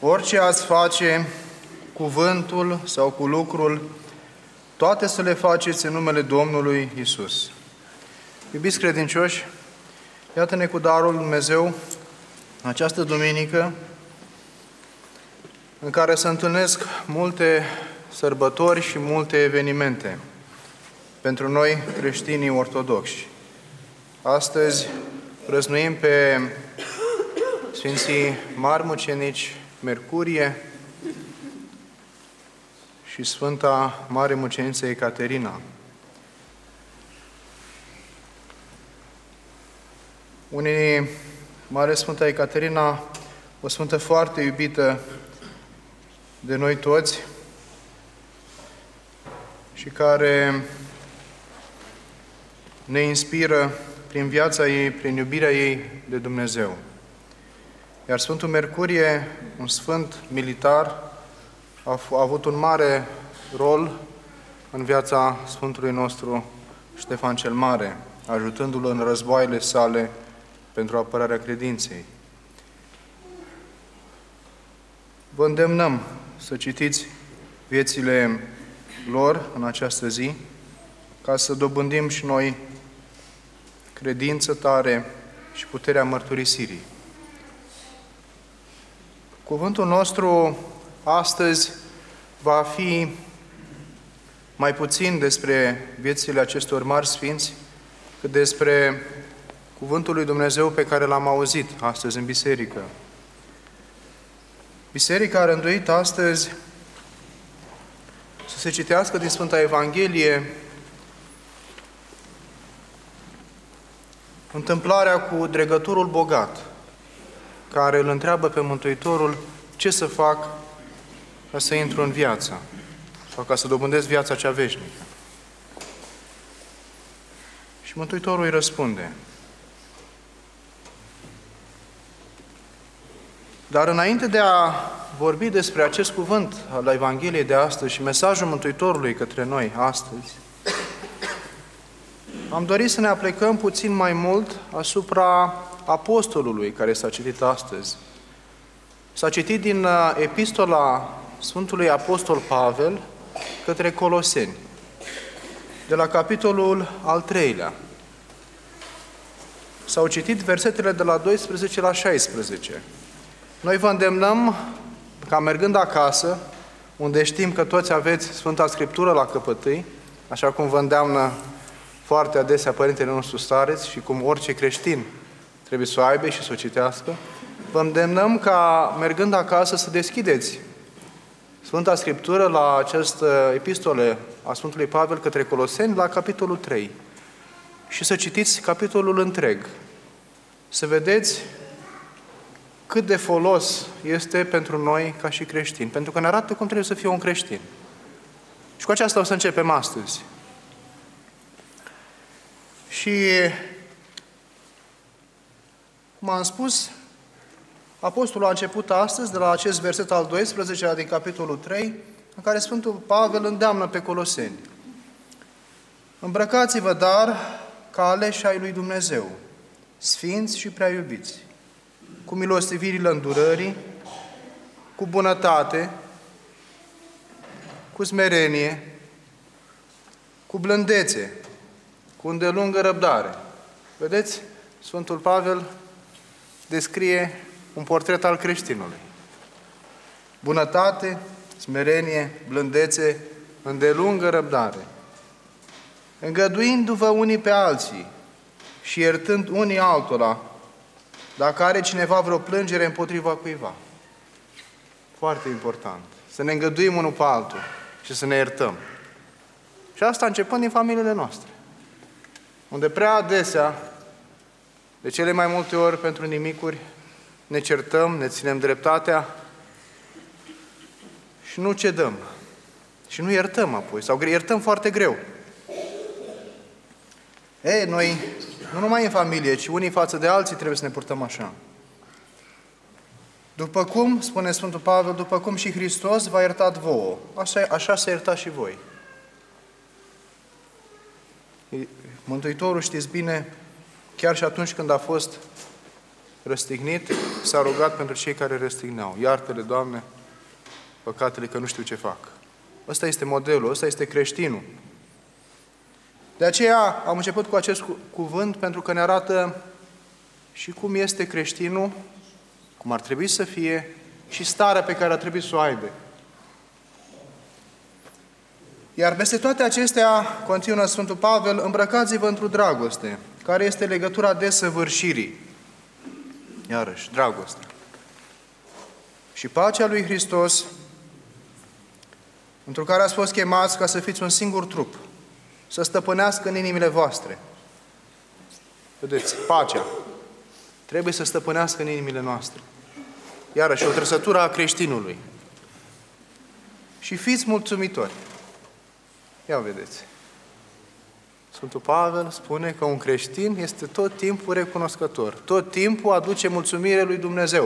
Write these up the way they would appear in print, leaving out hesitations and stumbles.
Orice ați face, cuvântul sau cu lucrul, toate să le faceți în numele Domnului Iisus. Iubiți credincioși, iată-ne cu darul lui Dumnezeu în această duminică în care se întâlnesc multe sărbători și multe evenimente pentru noi creștinii ortodoxi. Astăzi prăznuim pe Sfinții Mari Mucenici Mercurie și Sfânta Mare Muceniță Ecaterina. Unii, Mare Sfânta Ecaterina, o sfântă foarte iubită de noi toți și care ne inspiră prin viața ei, prin iubirea ei de Dumnezeu. Iar Sfântul Mercurie, un sfânt militar, a avut un mare rol în viața Sfântului nostru Ștefan cel Mare, ajutându-l în războaiele sale pentru apărarea credinței. Vă îndemnăm să citiți viețile lor în această zi, ca să dobândim și noi credință tare și puterea mărturisirii. Cuvântul nostru astăzi va fi mai puțin despre viețile acestor mari sfinți, cât despre cuvântul lui Dumnezeu pe care l-am auzit astăzi în biserică. Biserica a rânduit astăzi să se citească din Sfânta Evanghelie întâmplarea cu dregătorul bogat, care îl întreabă pe Mântuitorul ce să fac ca să intru în viață sau ca să dobândesc viața cea veșnică. Și Mântuitorul îi răspunde. Dar înainte de a vorbi despre acest cuvânt al Evangheliei de astăzi și mesajul Mântuitorului către noi astăzi, am dorit să ne aplecăm puțin mai mult asupra apostolului care s-a citit astăzi. S-a citit din epistola Sfântului Apostol Pavel către Coloseni, de la capitolul al 3-lea. S-au citit versetele de la 12 la 16. Noi vă îndemnăm ca mergând acasă, unde știm că toți aveți Sfânta Scriptură la căpătâi, așa cum vă îndeamnă foarte adesea Părintele nostru Stareț și cum orice creștin trebuie să o aibă și să o citească, vă îndemnăm ca, mergând acasă, să deschideți Sfânta Scriptură la această epistole a Sfântului Pavel către Coloseni, la capitolul 3, și să citiți capitolul întreg. Să vedeți cât de folos este pentru noi ca și creștini, pentru că ne arată cum trebuie să fie un creștin. Și cu aceasta o să începem astăzi. Și, cum am spus, Apostolul a început astăzi de la acest verset al 12 din capitolul 3, în care Sfântul Pavel îndeamnă pe coloseni. Îmbrăcați-vă, dar, ca aleși ai lui Dumnezeu, sfinți și prea iubiți, cu milostivirile îndurării, cu bunătate, cu smerenie, cu blândețe, cu îndelungă răbdare. Vedeți? Sfântul Pavel descrie un portret al creștinului. Bunătate, smerenie, blândețe, îndelungă răbdare. Îngăduindu-vă unii pe alții și iertând unii altora, dacă are cineva vreo plângere împotriva cuiva. Foarte important. Să ne îngăduim unul pe altul și să ne iertăm. Și asta începând din familiile noastre, unde prea adesea, de cele mai multe ori pentru nimicuri, ne certăm, ne ținem dreptatea și nu cedăm. Și nu iertăm apoi, sau iertăm foarte greu. Noi, nu numai în familie, ci unii față de alții trebuie să ne purtăm așa. După cum, spune Sfântul Pavel, după cum și Hristos v-a iertat vouă, așa să iertați și voi. Mântuitorul, știți bine, chiar și atunci când a fost răstignit, s-a rugat pentru cei care răstigneau. Iartă-le, Doamne, păcatele, că nu știu ce fac. Ăsta este modelul, ăsta este creștinul. De aceea am început cu acest cuvânt, pentru că ne arată și cum este creștinul, cum ar trebui să fie și starea pe care ar trebui să o aibă. Iar peste toate acestea, continuă Sfântul Pavel, îmbrăcați-vă într-o dragoste, care este legătura desăvârșirii. Iarăși, dragoste. Și pacea lui Hristos, într-o care ați fost chemați ca să fiți un singur trup, să stăpânească în inimile voastre. Vedeți, pacea trebuie să stăpânească în inimile noastre. Iarăși, o trăsătură a creștinului. Și fiți mulțumitori. Ia vedeți. Sfântul Pavel spune că un creștin este tot timpul recunoscător. Tot timpul aduce mulțumire lui Dumnezeu.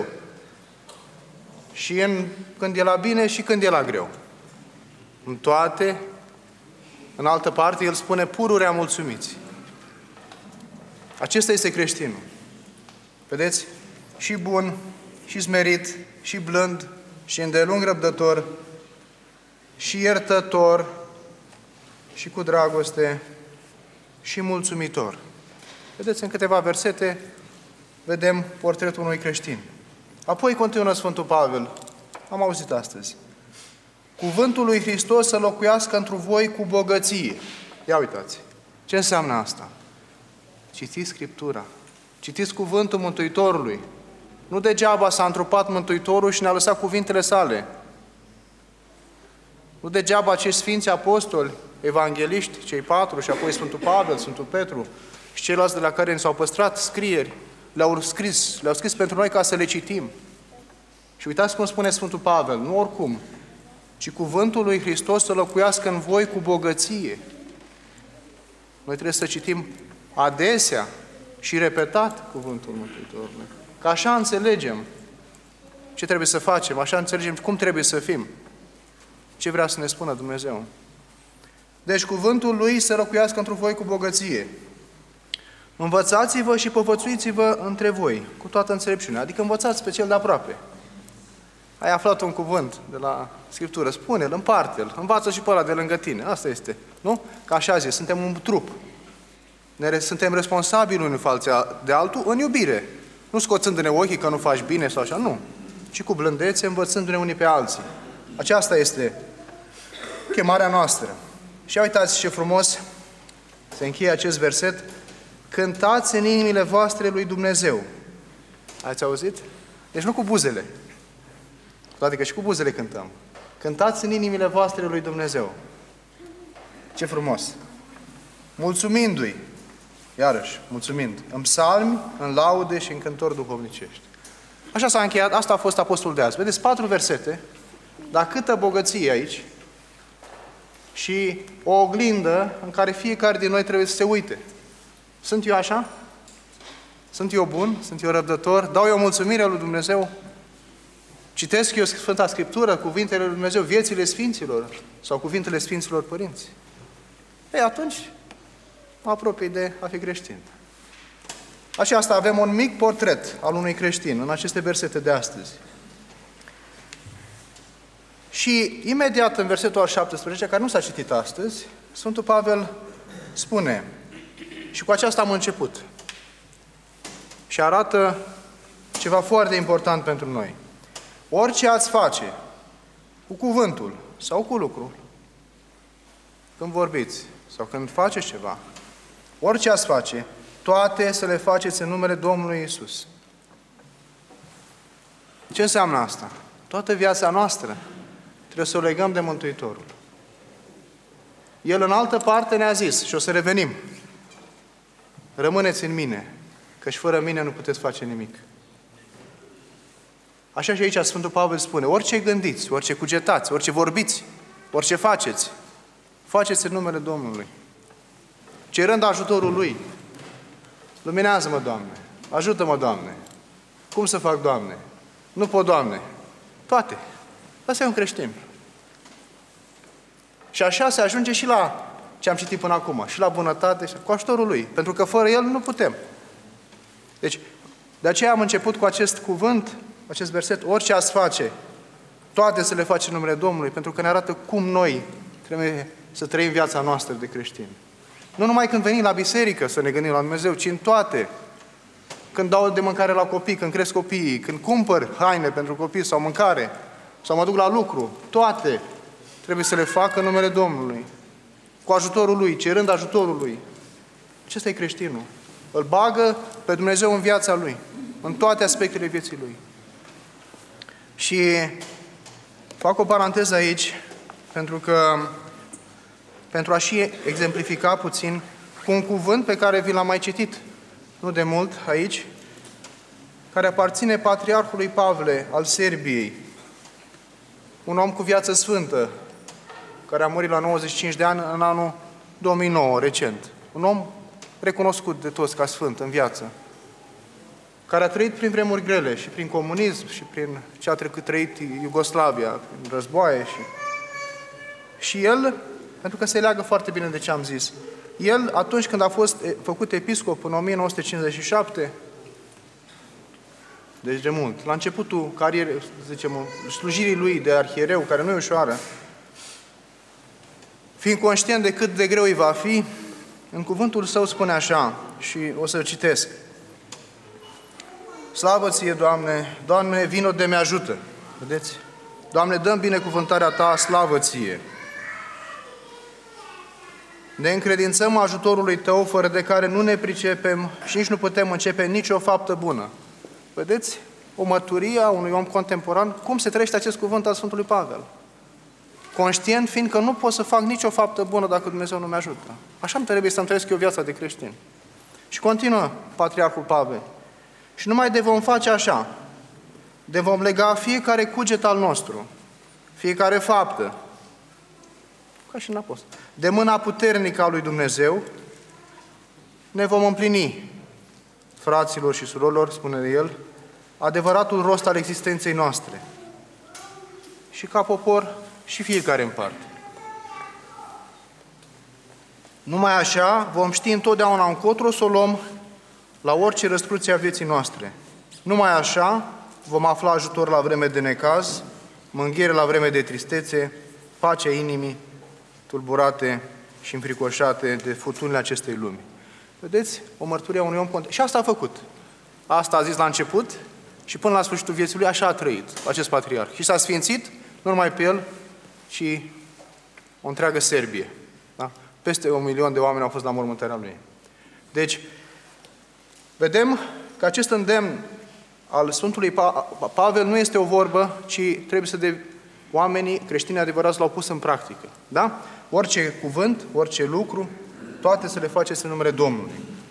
Și când e la bine și când e la greu. În toate, în altă parte, el spune pururea mulțumiți. Acesta este creștinul. Vedeți? Și bun, și smerit, și blând, și îndelung răbdător, și iertător, și cu dragoste, și mulțumitor. Vedeți, în câteva versete, vedem portretul unui creștin. Apoi continuă Sfântul Pavel. Am auzit astăzi. Cuvântul lui Hristos să locuiască întru voi cu bogăție. Ia uitați. Ce înseamnă asta? Citiți Scriptura. Citiți cuvântul Mântuitorului. Nu degeaba s-a întrupat Mântuitorul și ne-a lăsat cuvintele sale. Nu degeaba acești sfinți apostoli, evangeliști, cei 4 și apoi Sfântul Pavel, Sfântul Petru și ceilalți de la care ne s-au păstrat scrieri, le-au scris pentru noi ca să le citim. Și uitați cum spune Sfântul Pavel, nu oricum, ci cuvântul lui Hristos să locuiască în voi cu bogăție. Noi trebuie să citim adesea și repetat cuvântul Mântuitorului. Că așa înțelegem ce trebuie să facem, așa înțelegem cum trebuie să fim. Ce vrea să ne spună Dumnezeu. Deci cuvântul lui să locuiască într voi cu bogăție. Învățați-vă și povățuiți-vă între voi, cu toată înțelepciunea. Adică învățați pe cel de aproape. Ai aflat un cuvânt de la Scriptură, spune-l, împarte-l, învață și pe ăla de lângă tine. Asta este, nu? Că așa zice, suntem un trup. Suntem responsabili unul față de altul în iubire. Nu scoțându-ne ochii că nu faci bine sau așa, nu. Ci cu blândețe, învățându-ne unii pe alții. Aceasta este chemarea noastră. Și uitați ce frumos se încheie acest verset. Cântați în inimile voastre lui Dumnezeu. Ați auzit? Deci nu cu buzele. Toate că și cu buzele cântăm. Cântați în inimile voastre lui Dumnezeu. Ce frumos! Mulțumindu-i, iarăși, mulțumind, în psalmi, în laude și în cântări duhovnicești. Așa s-a încheiat, asta a fost apostolul de azi. Vedeți, 4 versete, dar câtă bogăție aici și o oglindă în care fiecare din noi trebuie să se uite. Sunt eu așa? Sunt eu bun? Sunt eu răbdător? Dau eu mulțumire lui Dumnezeu? Citesc eu Sfânta Scriptură, cuvintele lui Dumnezeu, viețile Sfinților sau cuvintele Sfinților Părinți? Ei, atunci mă apropii de a fi creștin. Aceasta avem un mic portret al unui creștin în aceste versete de astăzi. Și imediat în versetul al 17, care nu s-a citit astăzi, Sfântul Pavel spune, și cu aceasta am început, și arată ceva foarte important pentru noi. Orice ați face, cu cuvântul sau cu lucrul, când vorbiți sau când faceți ceva, orice ați face, toate să le faceți în numele Domnului Iisus. Ce înseamnă asta? Toată viața noastră trebuie să o legăm de Mântuitorul. El în altă parte ne-a zis, și o să revenim, rămâneți în mine, căci fără mine nu puteți face nimic. Așa și aici Sfântul Pavel spune, orice gândiți, orice cugetați, orice vorbiți, orice faceți, faceți în numele Domnului. Cerând ajutorul Lui. Luminează-mă, Doamne! Ajută-mă, Doamne! Cum să fac, Doamne? Nu pot, Doamne! Toate. Asta e un creștin. Și așa se ajunge și la ce am citit până acum, și la bunătate, și cu ajutorul Lui. Pentru că fără El nu putem. Deci, De aceea am început cu acest cuvânt, acest verset, orice ați face, toate să le faci în numele Domnului, pentru că ne arată cum noi trebuie să trăim viața noastră de creștini. Nu numai când venim la biserică să ne gândim la Dumnezeu, ci în toate. Când dau de mâncare la copii, când cresc copiii, când cumpăr haine pentru copii sau mâncare, sau mă duc la lucru, toate trebuie să le fac în numele Domnului, cu ajutorul Lui, cerând ajutorul Lui. Acesta e creștinul. Îl bagă pe Dumnezeu în viața Lui, în toate aspectele vieții Lui. Și fac o paranteză aici, pentru a și exemplifica puțin cu un cuvânt pe care vi l-am mai citit nu de mult aici, care aparține patriarhului Pavle al Serbiei, un om cu viață sfântă, care a murit la 95 de ani în anul 2009, recent. Un om recunoscut de toți ca sfânt în viață, care a trăit prin vremuri grele și prin comunism și prin ce a trăit Iugoslavia, prin războaie și el, pentru că se leagă foarte bine de ce am zis, el, atunci când a fost făcut episcop în 1957, deci de mult, la începutul carierei, zicem, slujirii lui de arhiereu, care nu e ușoară, fiind conștient de cât de greu îi va fi, în cuvântul său spune așa, și o să-l citesc. Slavă ție, Doamne, Doamne, vino de mi-ajută. Vedeți? Doamne, dă-mi binecuvântarea Ta, slavă ție. Ne încredințăm ajutorului Tău, fără de care nu ne pricepem și nici nu putem începe nicio faptă bună. Vedeți? O mărturie a unui om contemporan. Cum se trăiește acest cuvânt al Sfântului Pavel? Conștient fiind că nu pot să fac nicio faptă bună dacă Dumnezeu nu mi ajută. Așa îmi trebuie să-mi trăiesc eu viața de creștin. Și continuă patriarhul Pavel. Și numai de vom face așa, de vom lega fiecare cuget al nostru, fiecare faptă, ca și în apostol, de mâna puternică a lui Dumnezeu, ne vom împlini, fraților și surorilor, spune el, adevăratul rost al existenței noastre. Și ca popor, și fiecare în parte. Numai așa vom ști întotdeauna încotro să o luăm la orice răscruție a vieții noastre. Numai așa vom afla ajutor la vreme de necaz, mânghiere la vreme de tristețe, pacea inimii tulburate și înfricoșate de furtunile acestei lumi. Vedeți? O mărturie a unui om și asta a făcut. Asta a zis la început și până la sfârșitul vieții lui așa a trăit acest patriarh. Și s-a sfințit, nu numai pe el, ci o întreagă Serbie. Da? Peste 1 milion de oameni au fost la mormântarea lui. Deci, vedem că acest îndemn al Sfântului Pavel nu este o vorbă, ci trebuie să oamenii creștini adevărați l-au pus în practică. Da? Orice cuvânt, orice lucru, toate să le faceți în numele Domnului.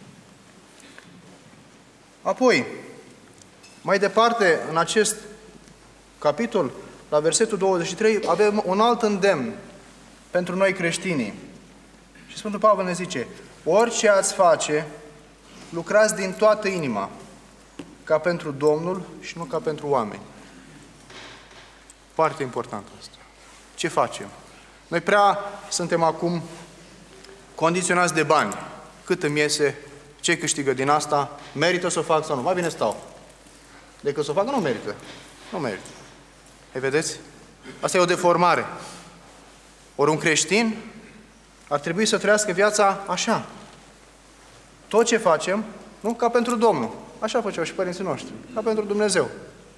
Apoi, mai departe, în acest capitol, la versetul 23, avem un alt îndemn pentru noi creștinii. Și Sfântul Pavel ne zice, orice ați face, lucrați din toată inima, ca pentru Domnul și nu ca pentru oameni. Foarte important asta. Ce facem? Noi prea suntem acum condiționați de bani. Cât îmi iese, ce câștigă din asta, merită să o fac sau nu? Mai bine stau. Decât să o fac, nu merită. Nu merită. Ei, vedeți? Asta e o deformare. Ori un creștin ar trebui să trăiască viața așa. Tot ce facem, nu ca pentru Domnul. Așa făceau și părinții noștri. Ca pentru Dumnezeu.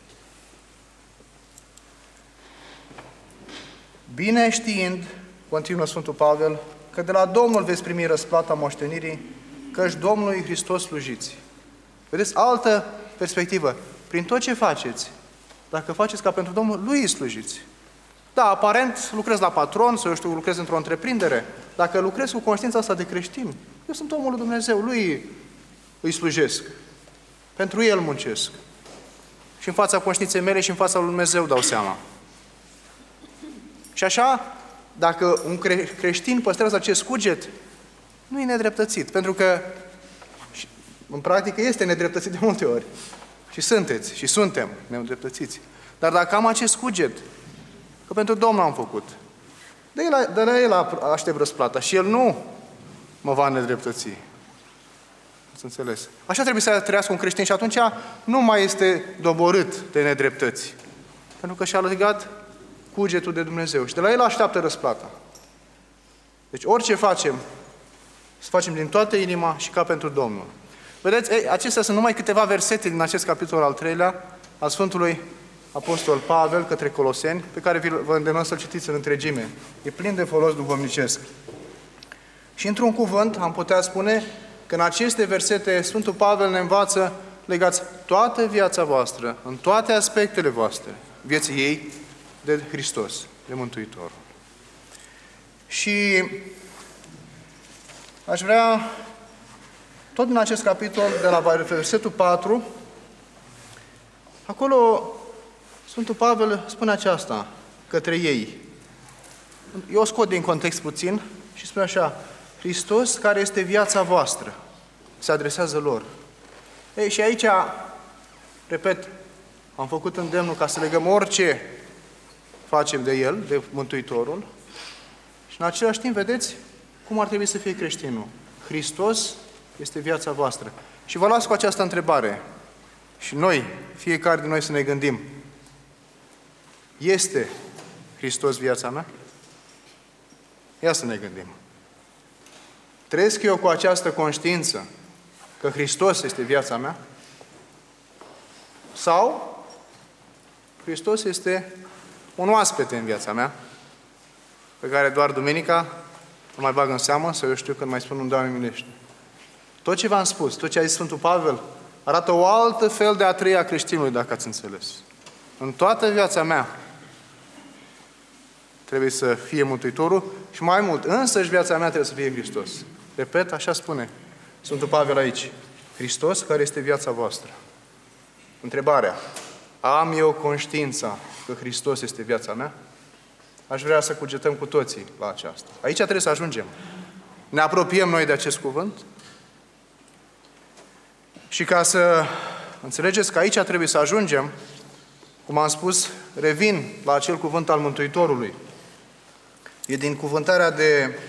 Bine știind, continuă Sfântul Pavel, că de la Domnul veți primi răsplata moștenirii, căci Domnului Hristos slujiți. Vedeți? Altă perspectivă. Prin tot ce faceți, dacă faceți ca pentru Domnul, Lui îi slujiți. Da, aparent lucrez la patron, sau eu știu, lucrez într-o întreprindere. Dacă lucrez cu conștiința asta de creștin, eu sunt omul lui Dumnezeu, Lui îi slujesc. Pentru El muncesc. Și în fața conștiinței mele și în fața lui Dumnezeu dau seama. Și așa, dacă un creștin păstrează acest cuget, nu e nedreptățit, pentru că în practică este nedreptățit de multe ori. Și sunteți, și suntem nedreptățiți. Dar dacă am acest cuget, că pentru Domnul am făcut, de la El aștept răsplata și El nu mă va nedreptăți. Ați înțeles? Așa trebuie să trăiască un creștin și atunci nu mai este doborât de nedreptăți. Pentru că și-a legat cugetul de Dumnezeu și de la el așteaptă răsplata. Deci orice facem, să facem din toată inima și ca pentru Domnul. Vedeți, acestea sunt numai câteva versete din acest capitol al 3-lea al Sfântului Apostol Pavel către Coloseni, pe care vă îndemnăm să-l citiți în întregime. E plin de folos duhovnicesc. Și într-un cuvânt am putea spune că în aceste versete Sfântul Pavel ne învață: legați toată viața voastră, în toate aspectele voastre, vieții ei, de Hristos, de Mântuitorul. Și aș vrea, tot din acest capitol, de la versetul 4, acolo Sfântul Pavel spune aceasta către ei. Eu o scot din context puțin și spune așa: Hristos, care este viața voastră, se adresează lor. Ei, și aici, repet, am făcut îndemnul ca să legăm orice facem de El, de Mântuitorul, și în același timp, vedeți cum ar trebui să fie creștinul. Hristos este viața voastră. Și vă las cu această întrebare. Și noi, fiecare din noi, să ne gândim: este Hristos viața mea? Ia să ne gândim. Trăiesc eu cu această conștiință că Hristos este viața mea? Sau Hristos este un oaspete în viața mea, pe care doar duminica îl mai bag în seamă, sau eu știu când mai spun un Doamne milește. Tot ce v-am spus, tot ce a zis Sfântul Pavel, arată o altă fel de a trăi a creștinului, dacă ați înțeles. În toată viața mea trebuie să fie Mântuitorul și mai mult, însăși viața mea trebuie să fie Hristos. Repet, așa spune Sfântul Pavel aici. Hristos, care este viața voastră. Întrebarea: am eu conștiința că Hristos este viața mea? Aș vrea să cugetăm cu toții la aceasta. Aici trebuie să ajungem. Ne apropiem noi de acest cuvânt și ca să înțelegeți că aici trebuie să ajungem, cum am spus, revin la acel cuvânt al Mântuitorului. E din cuvântarea de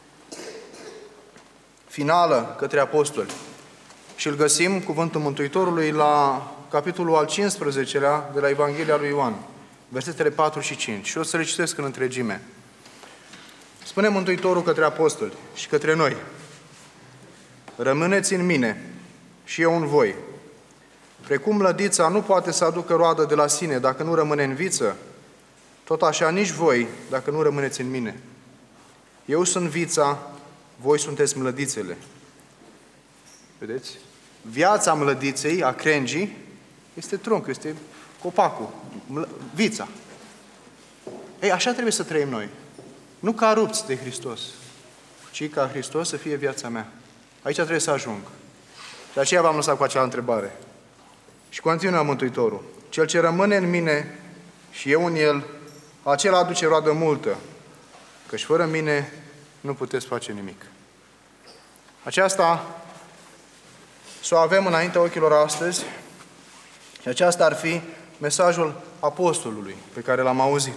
finală către apostoli. Și îl găsim, cuvântul Mântuitorului, la capitolul al 15-lea de la Evanghelia lui Ioan, versetele 4 și 5. Și o să le citesc în întregime. Spune Mântuitorul către apostoli și către noi: rămâneți în mine și eu în voi. Precum lădița nu poate să aducă roadă de la sine dacă nu rămâne în viță, tot așa nici voi dacă nu rămâneți în mine. Eu sunt vița, voi sunteți mlădițele. Vedeți? Viața mlădiței, a crengii, este truncul, este copacul, vița. Ei, așa trebuie să trăim noi. Nu ca rupți de Hristos, ci ca Hristos să fie viața mea. Aici trebuie să ajung. Și aceea v-am lăsat cu acea întrebare. Și continuă Mântuitorul: cel ce rămâne în mine și eu în el, acela aduce roadă multă, căci fără mine nu puteți face nimic. Aceasta să o avem înaintea ochilor astăzi și aceasta ar fi mesajul apostolului pe care l-am auzit.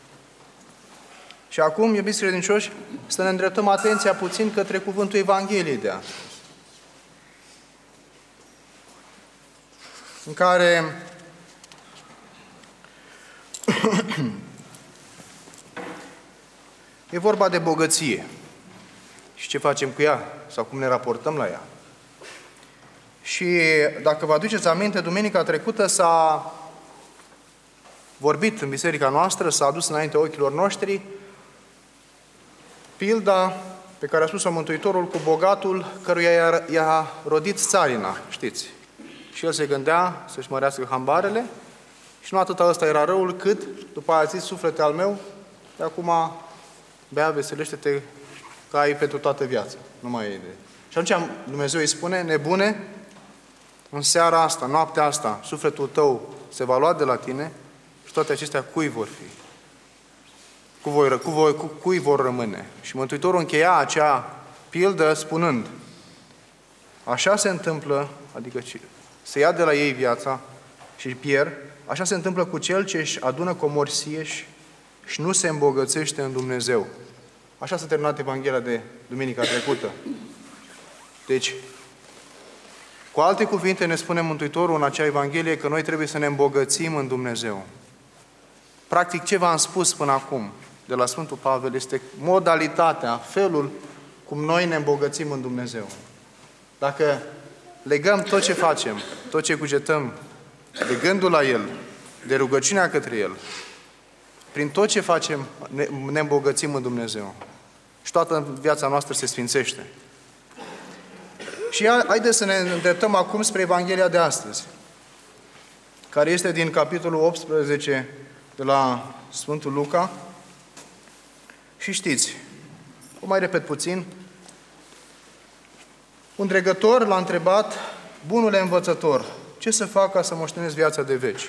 Și acum, iubiți credincioși, să ne îndreptăm atenția puțin către cuvântul Evangheliei de astăzi, în care e vorba de bogăție și ce facem cu ea sau cum ne raportăm la ea. Și dacă vă aduceți aminte, duminica trecută s-a vorbit în biserica noastră, s-a adus înainte ochilor noștri pilda pe care a spus-o Mântuitorul cu bogatul căruia i-a rodit țarina, știți. Și el se gândea să-și mărească hambarele și nu atâta ăsta era răul, cât după aia a zis: suflete al meu, de acum bea, veselește-te că ai pentru toată viața. Nu mai e de... Și atunci Dumnezeu îi spune: nebune, în seara asta, noaptea asta, sufletul tău se va lua de la tine și toate acestea cui vor fi? Cui vor rămâne? Și Mântuitorul încheia acea pildă spunând: așa se întâmplă, adică se ia de la ei viața și pierd, așa se întâmplă cu cel ce își adună comori sieși și nu se îmbogățește în Dumnezeu. Așa s-a terminat Evanghelia de duminica trecută. Deci, Cu alte cuvinte ne spune Mântuitorul în acea Evanghelie că noi trebuie să ne îmbogățim în Dumnezeu. Practic, ce v-am spus până acum de la Sfântul Pavel este modalitatea, felul cum noi ne îmbogățim în Dumnezeu. Dacă legăm tot ce facem, tot ce cugetăm, de gândul la El, de rugăciunea către El, prin tot ce facem, ne îmbogățim în Dumnezeu. Și toată viața noastră se sfințește. Și haideți să ne îndreptăm acum spre Evanghelia de astăzi, care este din capitolul 18 de la Sfântul Luca. Și știți, o mai repet puțin, un dregător l-a întrebat: bunule învățător, ce să fac ca să moștenesc viața de veci?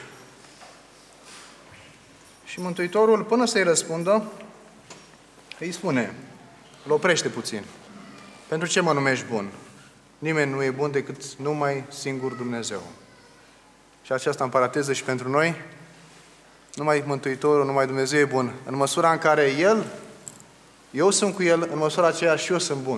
Și Mântuitorul, până să-i răspundă, îi spune, îl oprește puțin. Pentru ce mă numești bun? Nimeni nu e bun decât numai singur Dumnezeu. Și aceasta în paranteză și pentru noi, numai Mântuitorul, numai Dumnezeu e bun. În măsura în care El, eu sunt cu El, în măsura aceea și eu sunt bun.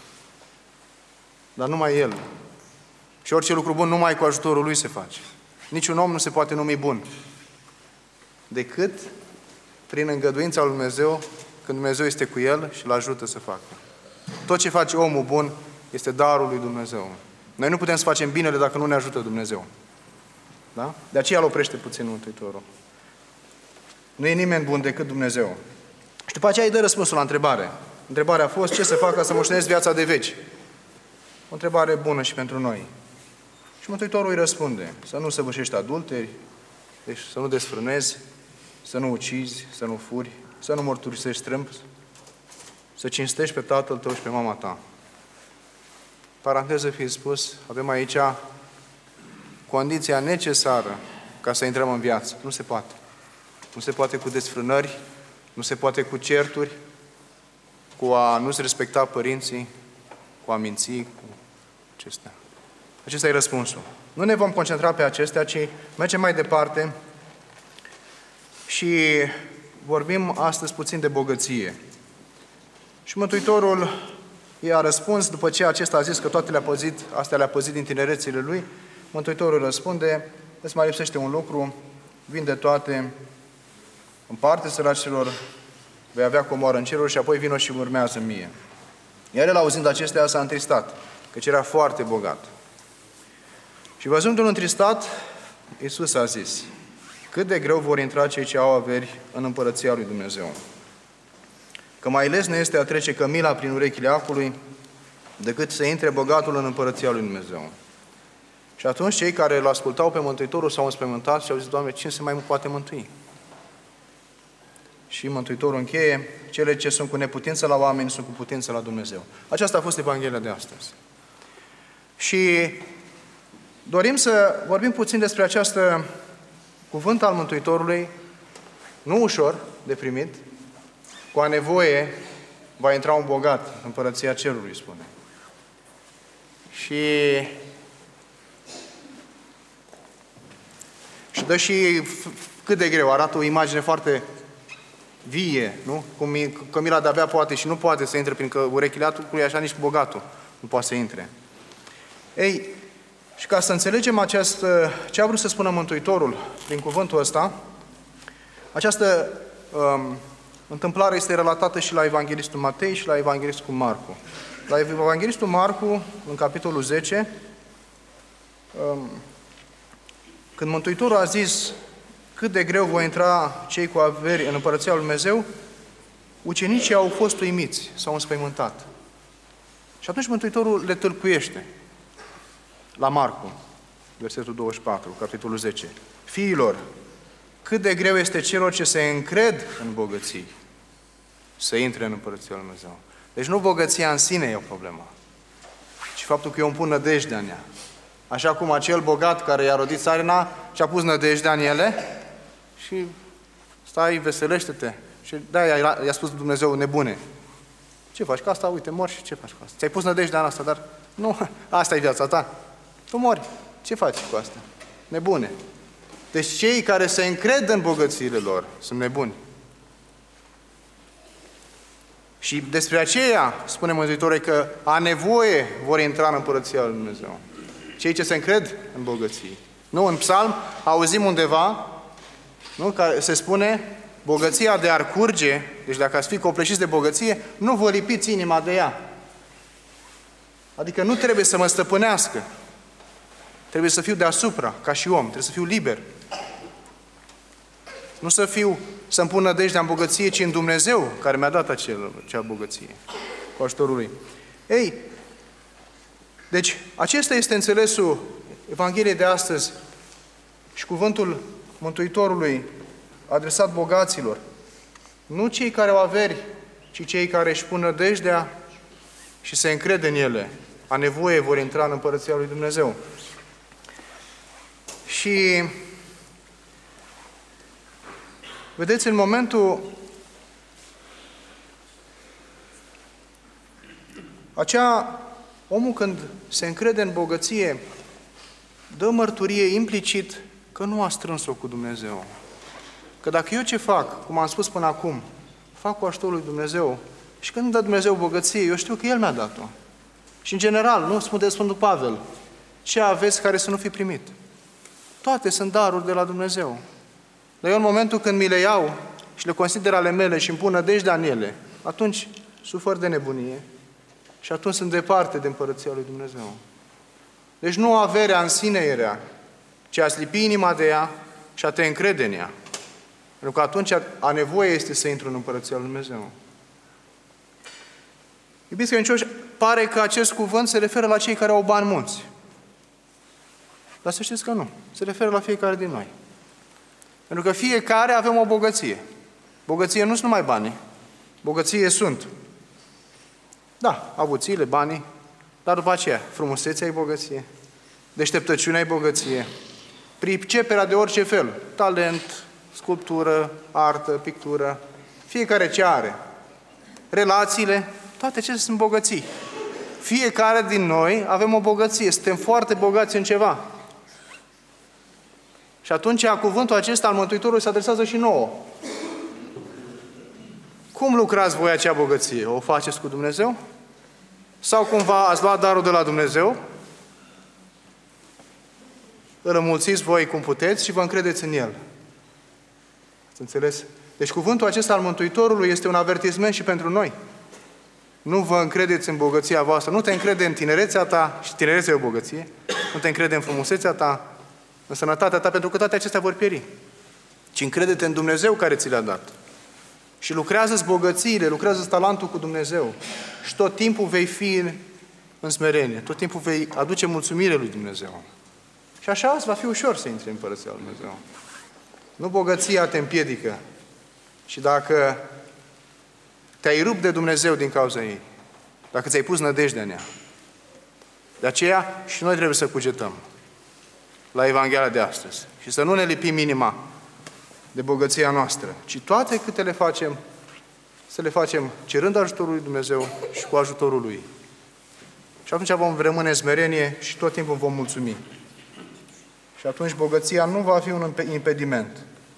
Dar numai El. Și orice lucru bun numai cu ajutorul Lui se face. Niciun om nu se poate numi bun decât prin îngăduința lui Dumnezeu, când Dumnezeu este cu el și îl ajută să facă. Tot ce face omul bun este darul lui Dumnezeu. Noi nu putem să facem binele dacă nu ne ajută Dumnezeu. Da? De aceea îl oprește puțin Mântuitorul. Nu e nimeni bun decât Dumnezeu. Și după aceea îi dă răspunsul la întrebare. Întrebarea a fost: ce să fac ca să moștenesc viața de veci? O întrebare bună și pentru noi. Și Mântuitorul îi răspunde: să nu săvârșești adulteri, deci să nu desfrânezi, să nu ucizi, să nu furi, să nu mărturisești strâmb, să cinstești pe tatăl tău și pe mama ta. Paranteză fiind spus, avem aici condiția necesară ca să intrăm în viață. Nu se poate. Nu se poate cu desfrânări, nu se poate cu certuri, cu a nu-ți respecta părinții, cu a minți, cu acestea. Acesta e răspunsul. Nu ne vom concentra pe acestea, ci mergem mai departe și vorbim astăzi puțin de bogăție. Și Mântuitorul i-a răspuns, după ce acesta a zis că toate astea le-a păzit din tinerețile lui, Mântuitorul răspunde: îți mai lipsește un lucru, vinde toate, împarte săracilor, vei avea comoară în ceruri și apoi vino și urmează mie. Iar el, auzind acestea, s-a întristat, căci era foarte bogat. Și văzându-l întristat, Iisus a zis: cât de greu vor intra cei ce au averi în împărăția lui Dumnezeu. Că mai lesne este a trece cămila prin urechile acului, decât să intre bogatul în împărăția lui Dumnezeu. Și atunci cei care îl ascultau pe Mântuitorul s-au înspăimântat și au zis: Doamne, cine se mai poate mântui? Și Mântuitorul încheie: cele ce sunt cu neputință la oameni sunt cu putință la Dumnezeu. Aceasta a fost Evanghelia de astăzi. Și dorim să vorbim puțin despre această cuvânt al Mântuitorului, nu ușor de primit. Cu a nevoie va intra un bogat în împărăția cerului, spune. Și dă și cât de greu, arată o imagine foarte vie, nu? Cum cămila de-abia poate și nu poate să intre prin urechile atului, așa nici bogatul nu poate să intre. Ei, și ca să înțelegem ce a vrut să spună Mântuitorul prin cuvântul ăsta, această întâmplare este relatată și la Evanghelistul Matei și la Evanghelistul Marcu. La Evanghelistul Marcu, în capitolul 10, când Mântuitorul a zis cât de greu vor intra cei cu averi în împărăția lui Dumnezeu, ucenicii au fost uimiți, s-au înspăimântat. Și atunci Mântuitorul le tâlcuiește. La Marcu, versetul 24, capitolul 10. Fiilor, cât de greu este celor ce se încred în bogății să intre în împărăția lui Dumnezeu. Deci nu bogăția în sine e o problemă, ci faptul că eu îmi pun nădejdea în ea. Așa cum acel bogat care i-a rodit țarina și-a pus nădejdea în ele și stai, veselește-te. Și de-aia i-a spus Dumnezeu: nebune, ce faci cu asta? Uite, mori și ce faci cu asta? Ți-ai pus nădejdea în asta, dar nu, asta e viața ta. Tu mori. Ce faci cu asta? Nebune. Deci cei care se încred în bogățiile lor sunt nebuni. Și despre aceea spune Mântuitorul că a nevoie vor intra în împărăția lui Dumnezeu. cei ce se încred în bogății. Nu, în psalm auzim undeva, nu, că se spune, bogăția de ar curge, deci dacă ați fi copleșiți de bogăție, nu vă lipiți inima de ea. Adică nu trebuie să mă stăpânească. Trebuie să fiu deasupra, ca și om, trebuie să fiu liber. Nu să-mi pun nădejdea în bogăție, ci în Dumnezeu care mi-a dat acea bogăție, cu ajutorul Lui. Ei, deci, acesta este înțelesul Evangheliei de astăzi și cuvântul Mântuitorului adresat bogaților. Nu cei care au averi, ci cei care își pun nădejdea și se încred în ele. A nevoie vor intra în Împărăția lui Dumnezeu. Și vedeți, în momentul omul când se încrede în bogăție, dă mărturie implicit că nu a strâns-o cu Dumnezeu. Că dacă eu ce fac, cum am spus până acum, fac cu ajutorul lui Dumnezeu și când îmi dă Dumnezeu bogăție, eu știu că El mi-a dat-o. Și în general, nu spune Sfântul Pavel, ce aveți care să nu fi primit? Toate sunt daruri de la Dumnezeu. Dar eu în momentul când mi le iau și le consider ale mele și îmi pun nădejdea în ele, atunci sufăr de nebunie și atunci sunt departe de Împărăția lui Dumnezeu. Deci nu averea în sine e rea, ci a slipi inima de ea și a te încrede în ea. Pentru că atunci a nevoie este să intru în Împărăția lui Dumnezeu. Iubiți credincioși, pare că acest cuvânt se referă la cei care au bani mulți. Dar să știți că nu. Se referă la fiecare din noi. Pentru că fiecare avem o bogăție. Bogăție nu sunt numai banii. Bogăție sunt. Da, avuțiile, banii, dar după aceea, frumusețea e bogăție, deșteptăciunea e bogăție, priceperea de orice fel, talent, sculptură, artă, pictură, fiecare ce are, relațiile, toate acestea sunt bogății. Fiecare din noi avem o bogăție, suntem foarte bogați în ceva. Și atunci cuvântul acesta al Mântuitorului se adresează și nouă. Cum lucrați voi acea bogăție? O faceți cu Dumnezeu? Sau cumva ați luat darul de la Dumnezeu? Îl înmulțiți voi cum puteți și vă încredeți în El. Ați înțeles? Deci cuvântul acesta al Mântuitorului este un avertisment și pentru noi. Nu vă încredeți în bogăția voastră. Nu te încrede în tinerețea ta, și tinerețea e o bogăție. Nu te încrede în frumusețea ta, în sănătatea ta, pentru că toate acestea vor pieri. Ci încrede-te în Dumnezeu care ți le-a dat. Și lucrează-ți bogățiile, lucrează-ți talentul cu Dumnezeu. Și tot timpul vei fi în smerenie. Tot timpul vei aduce mulțumire lui Dumnezeu. Și așa îți va fi ușor să intri în Împărăția lui Dumnezeu. Nu bogăția te împiedică. Și dacă te-ai rupt de Dumnezeu din cauza ei, dacă ți-ai pus nădejdea în ea, de aceea și noi trebuie să cugetăm la Evanghelia de astăzi. Și să nu ne lipim inima de bogăția noastră, ci toate câte le facem, să le facem cerând ajutorul lui Dumnezeu și cu ajutorul Lui. Și atunci vom rămâne în smerenie și tot timpul vom mulțumi. Și atunci bogăția nu va fi un impediment.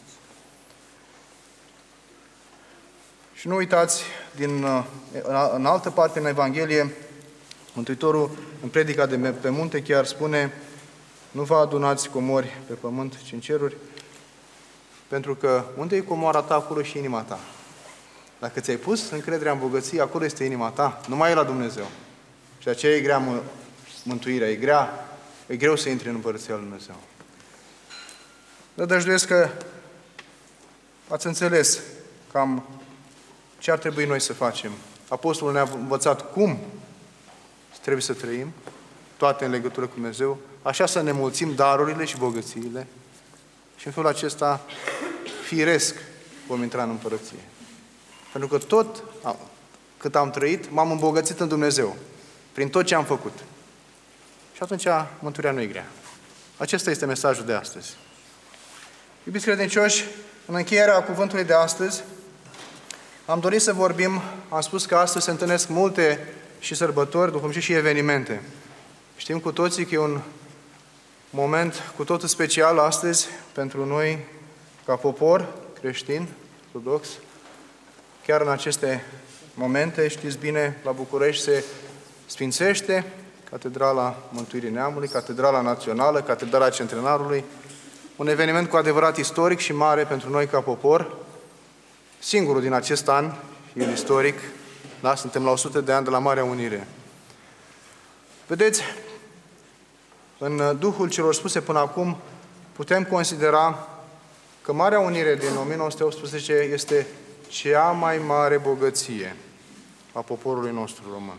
Și nu uitați, în altă parte în Evanghelie, Mântuitorul, în predica de pe munte, chiar spune: nu vă adunați comori pe pământ, ci în ceruri, pentru că unde e comoara ta, acolo și inima ta. Dacă ți-ai pus încrederea în bogăție, acolo este inima ta, nu mai e la Dumnezeu. Și de aceea e grea mântuirea, e greu să intri în Împărăția lui Dumnezeu. Dar dăjduiesc că ați înțeles cam ce ar trebui noi să facem. Apostolul ne-a învățat cum trebuie să trăim, toate în legătură cu Dumnezeu, așa să ne mulțim darurile și bogățiile și în felul acesta, firesc, vom intra în Împărăție. Pentru că tot cât am trăit, m-am îmbogățit în Dumnezeu, prin tot ce am făcut. Și atunci mântuirea nu e grea. Acesta este mesajul de astăzi. Iubiți credincioși, în încheierea cuvântului de astăzi, am dorit să vorbim, am spus că astăzi se întâlnesc multe și sărbători, după și evenimente. Știm cu toții că e un moment cu totul special astăzi pentru noi, ca popor creștin, ortodox. Chiar în aceste momente, știți bine, la București se sfințește Catedrala Mântuirii Neamului, Catedrala Națională, Catedrala Centenarului, un eveniment cu adevărat istoric și mare pentru noi ca popor, singurul din acest an, el istoric, da? Suntem la 100 de ani de la Marea Unire. Vedeți, în duhul celor spuse până acum, putem considera că Marea Unire din 1918 este cea mai mare bogăție a poporului nostru român.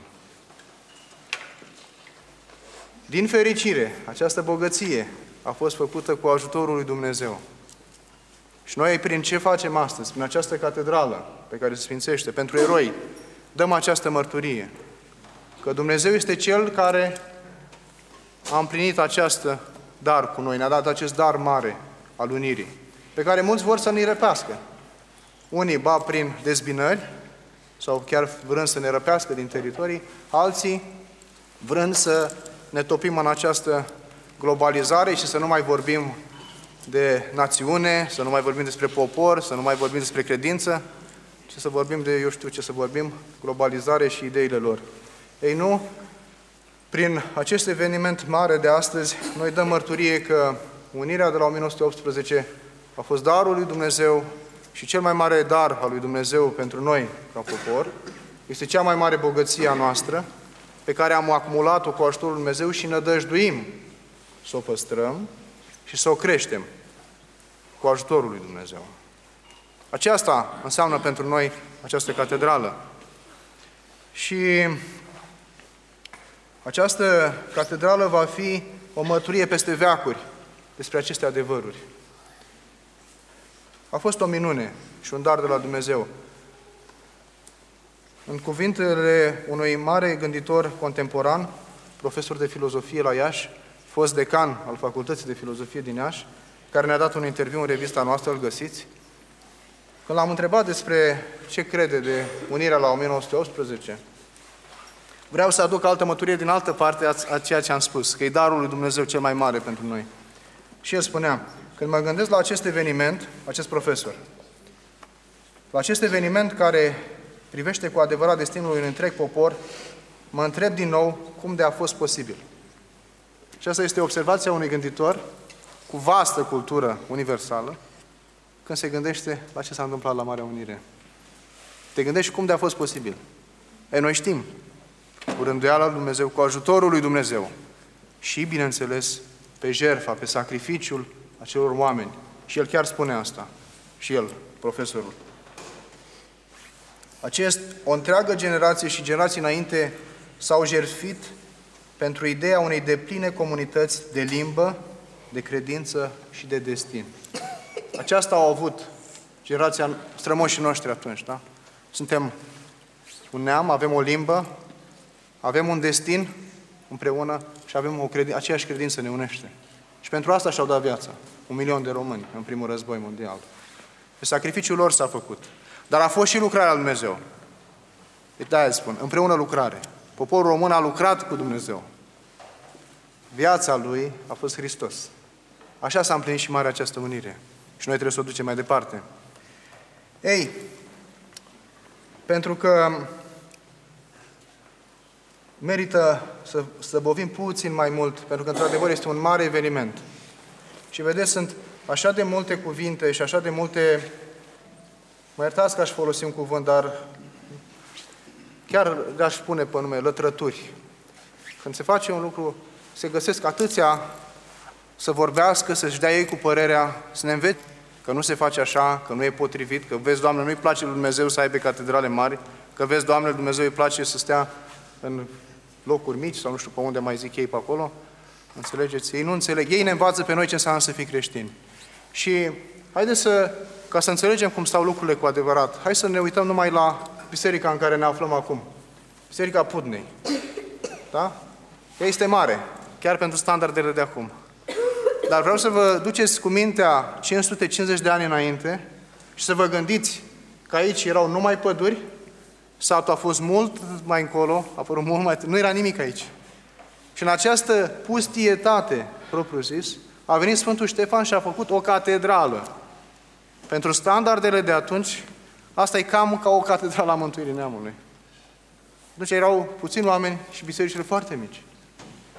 Din fericire, această bogăție a fost făcută cu ajutorul lui Dumnezeu. Și noi, prin ce facem astăzi? Prin această catedrală pe care se sfințește, pentru eroi, dăm această mărturie. Că Dumnezeu este Cel care a împlinit această dar cu noi, ne-a dat acest dar mare al unirii, pe care mulți vor să ne răpească. Unii, ba prin dezbinări, sau chiar vrând să ne răpească din teritorii, alții vrând să ne topim în această globalizare și să nu mai vorbim de națiune, să nu mai vorbim despre popor, să nu mai vorbim despre credință, ci să vorbim de, eu știu ce să vorbim, globalizare și ideile lor. Ei nu, prin acest eveniment mare de astăzi, noi dăm mărturie că unirea de la 1918 a fost darul lui Dumnezeu și cel mai mare dar al lui Dumnezeu pentru noi ca popor. Este cea mai mare bogăție a noastră pe care am acumulat-o cu ajutorul lui Dumnezeu și nădăjduim să o păstrăm și să o creștem cu ajutorul lui Dumnezeu. Aceasta înseamnă pentru noi această catedrală. Și această catedrală va fi o mărturie peste veacuri despre aceste adevăruri. A fost o minune și un dar de la Dumnezeu. În cuvintele unui mare gânditor contemporan, profesor de filozofie la Iași, fost decan al Facultății de Filozofie din Iași, care ne-a dat un interviu în revista noastră, îl găsiți, când l-am întrebat despre ce crede de unirea la 1918, vreau să aduc altă mărturie din altă parte a ceea ce am spus, că e darul lui Dumnezeu cel mai mare pentru noi. Și el spunea, când mă gândesc la acest eveniment, acest profesor, la acest eveniment care privește cu adevărat destinul unui întreg popor, mă întreb din nou cum de a fost posibil. Și asta este observația unui gânditor cu vastă cultură universală, când se gândește la ce s-a întâmplat la Marea Unire. Te gândești cum de a fost posibil. Ei, noi știm, cu rânduiala lui Dumnezeu, cu ajutorul lui Dumnezeu și, bineînțeles, pe jertfa, pe sacrificiul acelor oameni. Și el chiar spune asta. Și el, profesorul. O întreagă generație și generații înainte s-au jertfit pentru ideea unei depline comunități de limbă, de credință și de destin. Aceasta au avut generația strămoșii noștri atunci, da? Suntem un neam, avem o limbă, avem un destin împreună și avem aceeași credință ne unește. Și pentru asta și-au dat viața. 1 milion de români în primul război mondial. Pe sacrificiul lor s-a făcut. Dar a fost și lucrarea lui Dumnezeu. De-aia spun, împreună lucrare. Poporul român a lucrat cu Dumnezeu. Viața lui a fost Hristos. Așa s-a împlinit și marea această unire. Și noi trebuie să o ducem mai departe. Ei, pentru că merită să bovim puțin mai mult, pentru că într-adevăr este un mare eveniment. Și vedeți, sunt așa de multe cuvinte și așa de multe, mă iertați că aș folosi un cuvânt, dar chiar le-aș spune pe nume, lătrături. Când se face un lucru, se găsesc atâția să vorbească, să-și dea ei cu părerea, să ne învețe că nu se face așa, că nu e potrivit, că vezi, Doamne, nu-i place lui Dumnezeu să aibă catedrale mari, că vezi, Doamne, lui Dumnezeu îi place să stea în locuri mici sau nu știu pe unde mai zic ei pe acolo. Înțelegeți? Ei nu înțeleg. Ei ne învață pe noi ce înseamnă să fii creștini. Și haideți ca să înțelegem cum stau lucrurile cu adevărat, hai să ne uităm numai la biserica în care ne aflăm acum. Biserica Pudnei. Da? Ea este mare, chiar pentru standardele de acum. Dar vreau să vă duceți cu mintea 550 de ani înainte și să vă gândiți că aici erau numai păduri, satul a fost mult mai încolo, a fost mult mai... Nu era nimic aici. Și în această pustietate, propriu zis, a venit Sfântul Ștefan și a făcut o catedrală. Pentru standardele de atunci, asta e cam ca o catedrală a Mântuirii Neamului. Deci erau puțini oameni și bisericile foarte mici.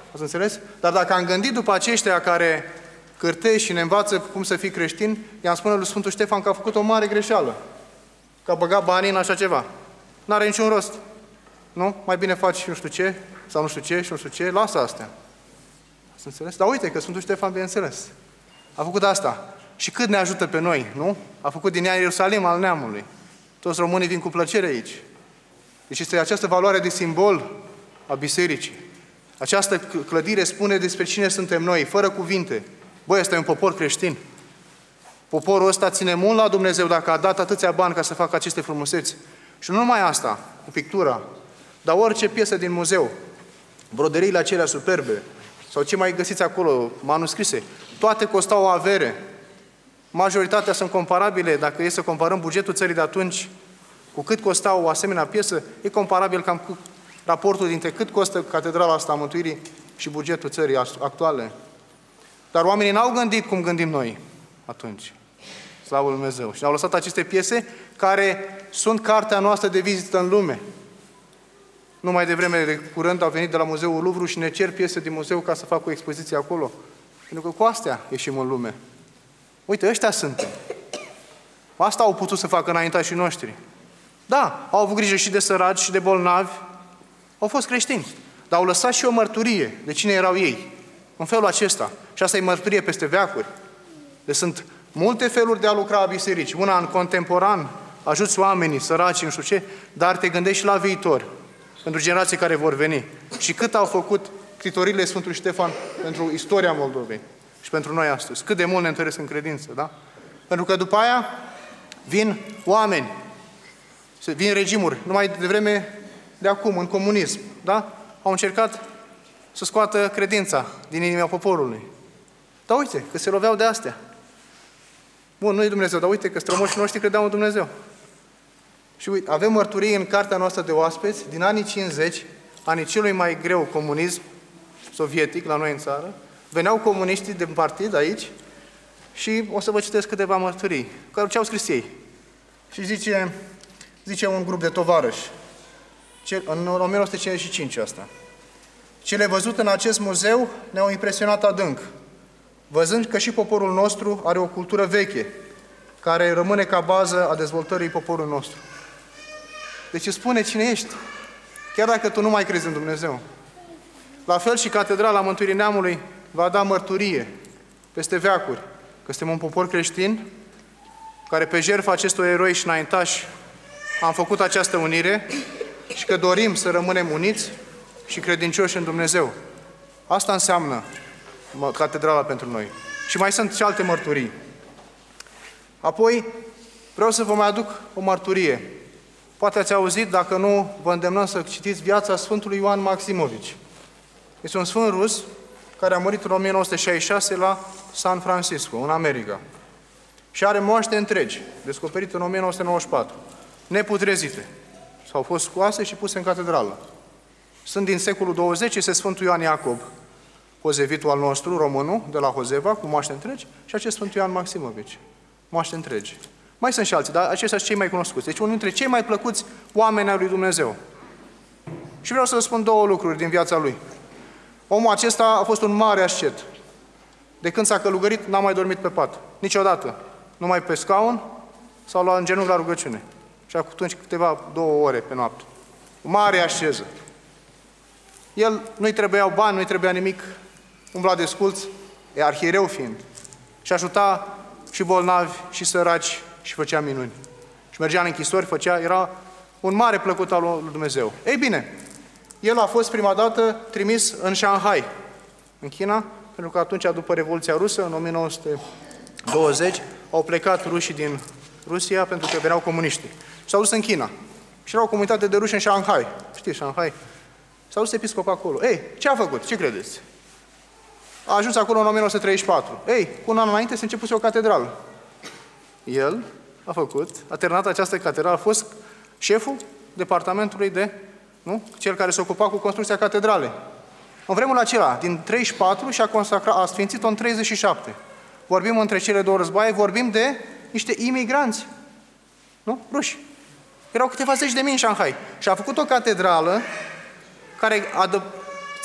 Ați înțeles? Dar dacă am gândit după aceștia care cârtești și ne învață cum să fii creștin, i-am spune lui Sfântul Ștefan că a făcut o mare greșeală. Că a băgat banii în așa ceva. N-are niciun rost. Nu? Mai bine faci nu știu ce, sau nu știu ce, și nu știu ce, lasă astea. Ați înțeles? Dar uite că Sfântul Ștefan, bineînțeles, a făcut asta. Și cât ne ajută pe noi, nu? A făcut din ea Ierusalim al neamului. Toți românii vin cu plăcere aici. Deci este această valoare de simbol a bisericii. Această clădire spune despre cine suntem noi, fără cuvinte. Băi, ăsta e un popor creștin. Poporul ăsta ține mult la Dumnezeu dacă a dat atâția bani ca să facă aceste frumuseți. Și nu numai asta, cu pictura, dar orice piesă din muzeu, broderiile acelea superbe, sau ce mai găsiți acolo, manuscrise, toate costau o avere. Majoritatea sunt comparabile, dacă e să comparăm bugetul țării de atunci cu cât costa o asemenea piesă, e comparabil cam cu raportul dintre cât costă catedrala asta a Mântuirii și bugetul țării actuale. Dar oamenii n-au gândit cum gândim noi atunci. Slavă Lui Dumnezeu. Și ne-au lăsat aceste piese care sunt cartea noastră de vizită în lume. Nu mai devreme de curând au venit de la Muzeul Louvre și ne cer piese din muzeu ca să facă o expoziție acolo. Pentru că cu astea ieșim în lume. Uite, ăștia suntem. Asta au putut să facă înaintașii noștri. Da, au avut grijă și de săraci și de bolnavi. Au fost creștini. Dar au lăsat și o mărturie de cine erau ei. În felul acesta. Și asta e mărturie peste veacuri. Deci sunt multe feluri de a lucra a bisericii. Una în contemporan, ajuți oamenii, săraci, nu știu ce, dar te gândești și la viitor, pentru generații care vor veni. Și cât au făcut scritorile Sfântului Ștefan pentru istoria Moldovei și pentru noi astăzi. Cât de mult ne întăresc în credință, da? Pentru că după aia vin oameni, vin regimuri, numai de vreme de acum, în comunism, da? Au încercat să scoată credința din inima poporului. Dar uite, că se loveau de astea. Bun, nu e Dumnezeu, dar uite că strămoșii noștri credeau în Dumnezeu. Și uite, avem mărturii în cartea noastră de oaspeți din anii 50, anii celui mai greu comunism sovietic la noi în țară. Veneau comuniștii din partid aici și o să vă citesc câteva mărturii, ce au scris ei. Și zice un grup de tovarăși, în 1955 asta. Cele văzute în acest muzeu ne-au impresionat adânc, văzând că și poporul nostru are o cultură veche, care rămâne ca bază a dezvoltării poporului nostru. Deci spune cine ești, chiar dacă tu nu mai crezi în Dumnezeu. La fel și Catedrala Mântuirii Neamului va da mărturie peste veacuri că suntem un popor creștin, care pe jertfa acestor eroi și înaintași am făcut această unire și că dorim să rămânem uniți și credincioși în Dumnezeu. Asta înseamnă catedrala pentru noi. Și mai sunt și alte mărturii. Apoi, vreau să vă mai aduc o mărturie. Poate ați auzit, dacă nu, vă îndemnăm să citiți viața Sfântului Ioan Maximovici. Este un sfânt rus care a murit în 1966 la San Francisco, în America. Și are moaște întregi, descoperite în 1994, neputrezite. S-au fost scoase și puse în catedrală. Sunt din secolul 20, este Sfântul Ioan Iacob, hozevitul al nostru, românul, de la Hozeva, cu moaște întregi, și acest Sfântul Ioan Maximovici, moaște întregi. Mai sunt și alții, dar aceștia sunt cei mai cunoscuți. Deci unul dintre cei mai plăcuți oameni ai lui Dumnezeu. Și vreau să vă spun două lucruri din viața lui. Omul acesta a fost un mare ascet. De când s-a călugărit, n-a mai dormit pe pat. Niciodată. Numai pe scaun sau în genunchi la rugăciune. Și atunci câteva 2 ore pe noapte. Mare asceză. El nu-i trebuiau bani, nu-i trebuia nimic. Umbla desculț, arhiereu fiind. Și ajuta și bolnavi, și săraci, și făcea minuni. Și mergea în închisori, era un mare plăcut al lui Dumnezeu. Ei bine, el a fost prima dată trimis în Shanghai, în China, pentru că atunci, după Revoluția Rusă, în 1920, au plecat rușii din Rusia pentru că veneau comuniștii. Și s-au dus în China. Și era o comunitate de ruși în Shanghai. Știți, Shanghai? S-a dus episcop acolo. Ei, ce a făcut? Ce credeți? A ajuns acolo în 1934. Ei, cu un an înainte se începuse o catedrală. El a terminat această catedrală, a fost șeful departamentului cel care se ocupa cu construcția catedralei. În vremul acela, din 34 și a sfințit-o în 37. Vorbim între cele două războaie, vorbim de niște imigranți, nu? Ruși. Erau câteva zeci de mii în Shanghai. Și a făcut o catedrală care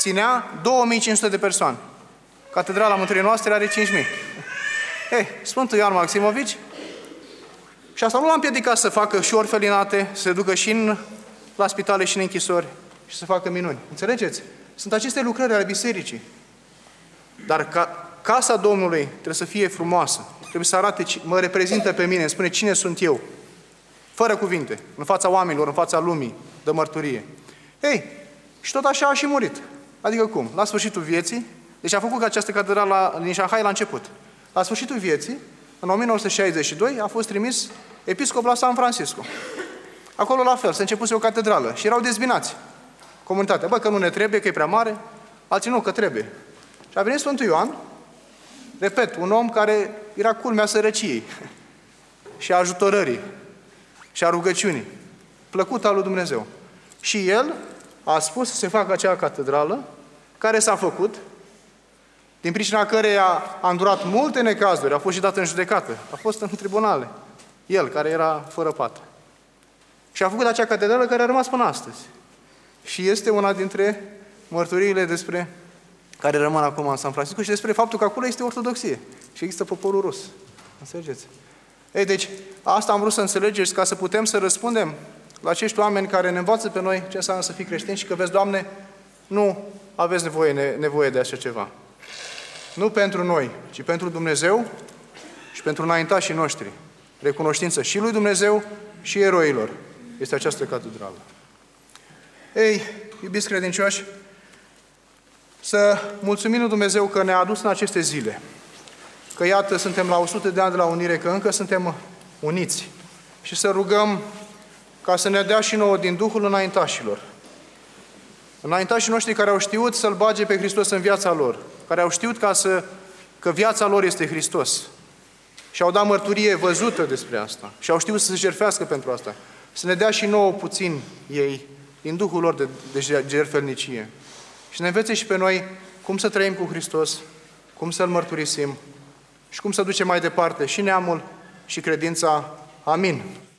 ținea 2500 de persoane. Catedrala Mântuirii noastre are 5000. Sfântul Ioan Maximovici, și asta nu l-a împiedicat să facă și orfelinate, să se ducă și la spitale și în închisori și să facă minuni. Înțelegeți? Sunt aceste lucrări ale bisericii. Dar casa Domnului trebuie să fie frumoasă. Trebuie să arate, mă reprezintă pe mine, îmi spune cine sunt eu. Fără cuvinte, în fața oamenilor, în fața lumii, dă mărturie. Și tot așa a și murit. Adică cum? La sfârșitul vieții, deci a făcut această catedrală din Shanghai la început. La sfârșitul vieții, în 1962, a fost trimis episcop la San Francisco. Acolo la fel, se începuse o catedrală și erau dezbinați. Comunitatea, că nu ne trebuie, că e prea mare, alții nu, că trebuie. Și a venit Sfântul Ioan, repet, un om care era culmea sărăciei și a ajutorării și a rugăciunii, plăcut al lui Dumnezeu. Și el a spus să se facă acea catedrală, care s-a făcut, din pricina căreia a îndurat multe necazuri, a fost și dat în judecată, a fost în tribunale. El, care era fără pată. Și a făcut acea catedrală care a rămas până astăzi. Și este una dintre mărturiile despre care rămân acum în San Francisco și despre faptul că acolo este ortodoxie și există poporul rus. Înțelegeți? Deci, asta am vrut să înțelegeți ca să putem să răspundem la acești oameni care ne învață pe noi ce înseamnă să fii creștini și că, vezi, Doamne, nu aveți nevoie de așa ceva. Nu pentru noi, ci pentru Dumnezeu și pentru înaintașii noștri. Recunoștință și lui Dumnezeu și eroilor. Este această catedrală. Iubiți credincioși, să mulțumim lui Dumnezeu că ne-a adus în aceste zile. Că iată, suntem la 100 de ani de la unire, că încă suntem uniți. Și să rugăm ca să ne dea și nouă din Duhul înaintașilor. Înaintașii noștri care au știut să-L bage pe Hristos în viața lor, care au știut că viața lor este Hristos. Și au dat mărturie văzută despre asta. Și au știut să se jertfească pentru asta. Să ne dea și nouă puțin ei, din Duhul lor de jertfelnicie. Și ne învețe și pe noi cum să trăim cu Hristos, cum să-L mărturisim și cum să ducem mai departe și neamul și credința. Amin.